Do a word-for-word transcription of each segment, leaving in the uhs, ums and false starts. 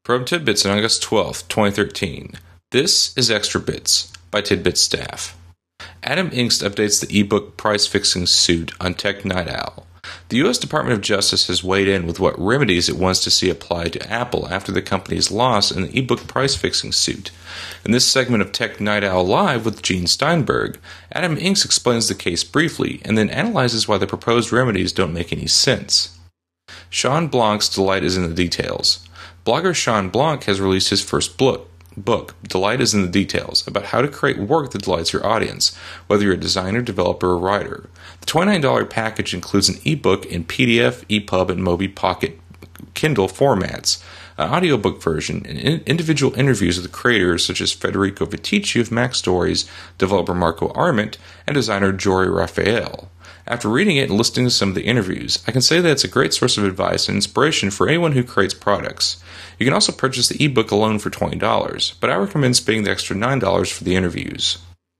From Tidbits on August twelfth, twenty thirteen. This is Extra Bits by Tidbits staff. Adam Engst updates the ebook price-fixing suit on Tech Night Owl. The U S Department of Justice has weighed in with what remedies it wants to see applied to Apple after the company's loss in the ebook price-fixing suit. In this segment of Tech Night Owl Live with Gene Steinberg, Adam Engst explains the case briefly and then analyzes why the proposed remedies don't make any sense. Sean Blanc's delight is in the details. Blogger Sean Blanc has released his first book, book, Delight is in the Details, about how to create work that delights your audience, whether you're a designer, developer, or writer. The twenty-nine dollars package includes an ebook in P D F, EPUB, and Mobi Pocket Kindle formats, an audiobook version, and in- individual interviews with creators such as Federico Viticci of MacStories, developer Marco Arment, and designer Jory Raphael. After reading it and listening to some of the interviews, I can say that it's a great source of advice and inspiration for anyone who creates products. You can also purchase the ebook alone for twenty dollars, but I recommend spending the extra nine dollars for the interviews.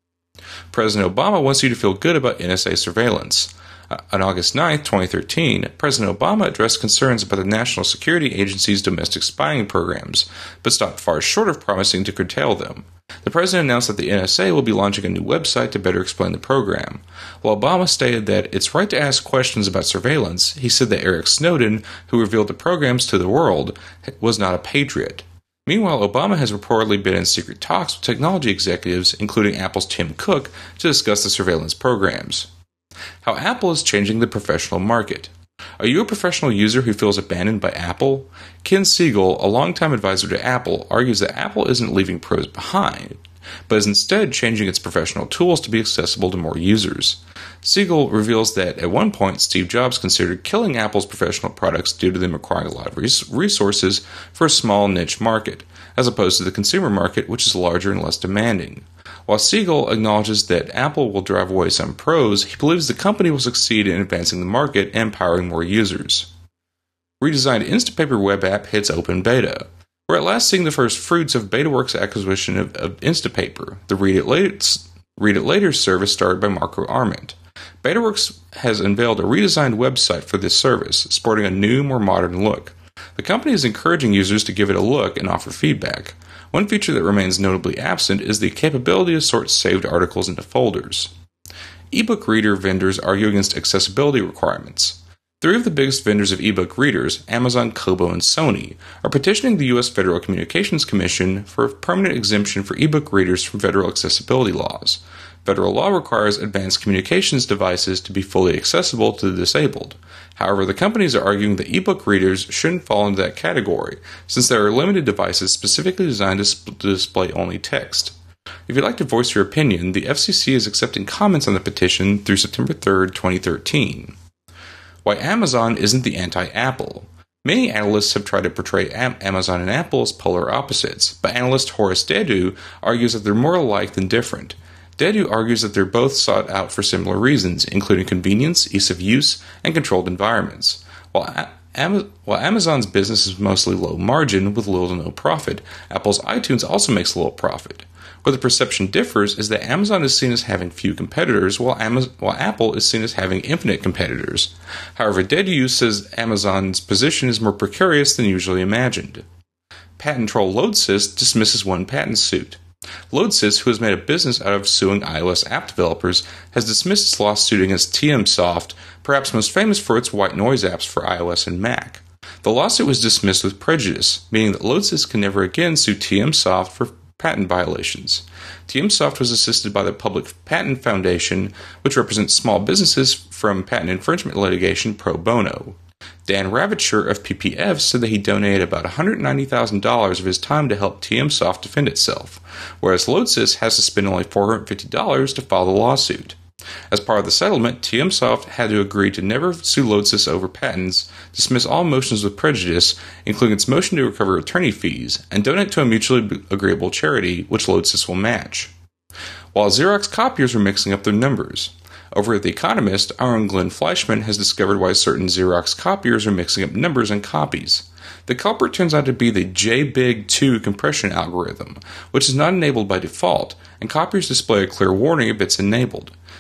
President Obama wants you to feel good about N S A surveillance. Uh, on August ninth, twenty thirteen, President Obama addressed concerns about the National Security Agency's domestic spying programs, but stopped far short of promising to curtail them. The president announced that the N S A will be launching a new website to better explain the program. While Obama stated that it's right to ask questions about surveillance, he said that Eric Snowden, who revealed the programs to the world, was not a patriot. Meanwhile, Obama has reportedly been in secret talks with technology executives, including Apple's Tim Cook, to discuss the surveillance programs. How Apple is changing the professional market. Are you a professional user who feels abandoned by Apple? Ken Siegel, a longtime advisor to Apple, argues that Apple isn't leaving pros behind, but is instead changing its professional tools to be accessible to more users. Siegel reveals that at one point Steve Jobs considered killing Apple's professional products due to them requiring a lot of res- resources for a small niche market, as opposed to the consumer market, which is larger and less demanding. While Siegel acknowledges that Apple will drive away some pros, he believes the company will succeed in advancing the market and empowering more users. Redesigned Instapaper web app hits open beta. We're at last seeing the first fruits of BetaWorks' acquisition of, of Instapaper, the Read It Later, Read It Later service started by Marco Arment. BetaWorks has unveiled a redesigned website for this service, sporting a new, more modern look. The company is encouraging users to give it a look and offer feedback. One feature that remains notably absent is the capability to sort saved articles into folders. Ebook reader vendors argue against accessibility requirements. Three of the biggest vendors of ebook readers, Amazon, Kobo, and Sony, are petitioning the U S Federal Communications Commission for a permanent exemption for ebook readers from federal accessibility laws. Federal law requires advanced communications devices to be fully accessible to the disabled. However, the companies are arguing that ebook readers shouldn't fall into that category, since there are limited devices specifically designed to, sp- to display only text. If you'd like to voice your opinion, the F C C is accepting comments on the petition through September third, twenty thirteen. Why Amazon isn't the anti-Apple. Many analysts have tried to portray Am- Amazon and Apple as polar opposites, but analyst Horace Dediu argues that they're more alike than different. Dediu argues that they're both sought out for similar reasons, including convenience, ease of use, and controlled environments. While, a- Am- while Amazon's business is mostly low margin with little to no profit, Apple's iTunes also makes a little profit. Where the perception differs is that Amazon is seen as having few competitors, while, Amaz- while Apple is seen as having infinite competitors. However, Dediu says Amazon's position is more precarious than usually imagined. Patent troll Loadsys dismisses one patent suit. Loadsys, who has made a business out of suing iOS app developers, has dismissed its lawsuit against TMSoft, perhaps most famous for its white noise apps for iOS and Mac. The lawsuit was dismissed with prejudice, meaning that Loadsys can never again sue TMSoft for patent violations. TMSoft was assisted by the Public Patent Foundation, which represents small businesses from patent infringement litigation pro bono. Dan Ravitcher of P P F said that he donated about one hundred ninety thousand dollars of his time to help TMSoft defend itself, whereas Loadsys has to spend only four hundred fifty dollars to file the lawsuit. As part of the settlement, TMSoft had to agree to never sue Loadsys over patents, dismiss all motions with prejudice, including its motion to recover attorney fees, and donate to a mutually agreeable charity, which Loadsys will match. While Xerox copiers were mixing up their numbers. Over at The Economist, our own Glenn Fleischman has discovered why certain Xerox copiers are mixing up numbers and copies. The culprit turns out to be the J B I G two compression algorithm, which is not enabled by default, and copiers display a clear warning if it's enabled.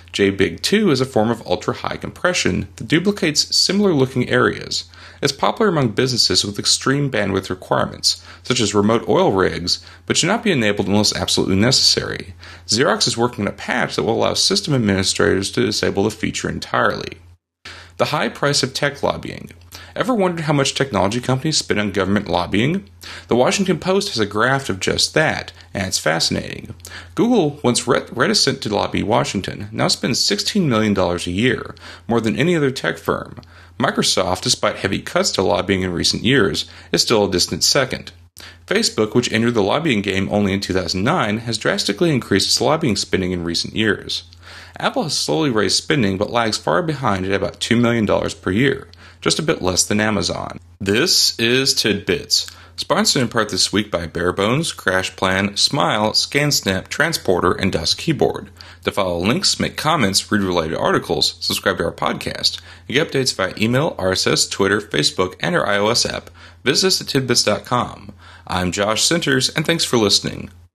J B I G two is a form of ultra-high compression that duplicates similar-looking areas. It's popular among businesses with extreme bandwidth requirements, such as remote oil rigs, but should not be enabled unless absolutely necessary. Xerox is working on a patch that will allow system administrators to disable the feature entirely. The high price of tech lobbying. Ever wondered how much technology companies spend on government lobbying? The Washington Post has a graph of just that, and it's fascinating. Google, once reticent to lobby Washington, now spends sixteen million dollars a year, more than any other tech firm. Microsoft, despite heavy cuts to lobbying in recent years, is still a distant second. Facebook, which entered the lobbying game only in two thousand nine, has drastically increased its lobbying spending in recent years. Apple has slowly raised spending but lags far behind at about two million dollars per year, just a bit less than Amazon. This is Tidbits, sponsored in part this week by Barebones, CrashPlan, Smile, ScanSnap, Transporter, and Dust Keyboard. To follow links, make comments, read related articles, subscribe to our podcast, and get updates via email, R S S, Twitter, Facebook, and our iOS app, visit us at tidbits dot com. I'm Josh Centers, and thanks for listening.